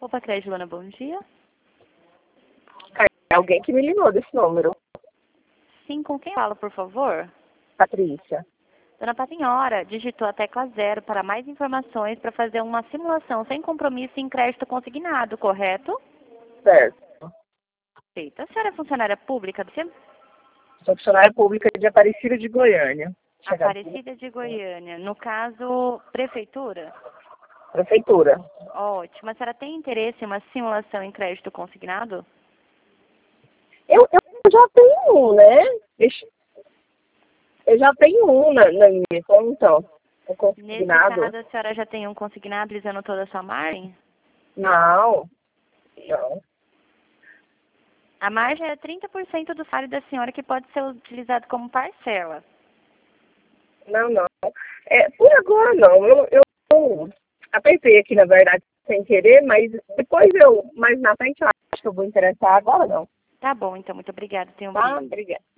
Opa, Crédito, Luana, bom dia. É alguém que me ligou desse número. Sim, com quem fala, por favor? Patrícia. Dona Patinhora, digitou a tecla 0 para mais informações para fazer uma simulação sem compromisso em crédito consignado, correto? Certo. Feita. A senhora é funcionária pública do CIE? Sou funcionária pública de Aparecida de Goiânia. Aparecida de Goiânia. No caso, prefeitura? Prefeitura. Ótimo. A senhora tem interesse em uma simulação em crédito consignado? Eu já tenho um, né? Eu já tenho um na minha conta. Um Nesse consignado. caso, a senhora já tem um consignado lisando toda a sua margem? Não. A margem é 30% do salário da senhora que pode ser utilizado como parcela. Não. Por agora não. Eu apertei aqui, na verdade, sem querer, mas depois mais na frente, eu acho que eu vou interessar. Agora não. Tá bom, então. Muito obrigada. Tenha um bom Tá? dia. Obrigada.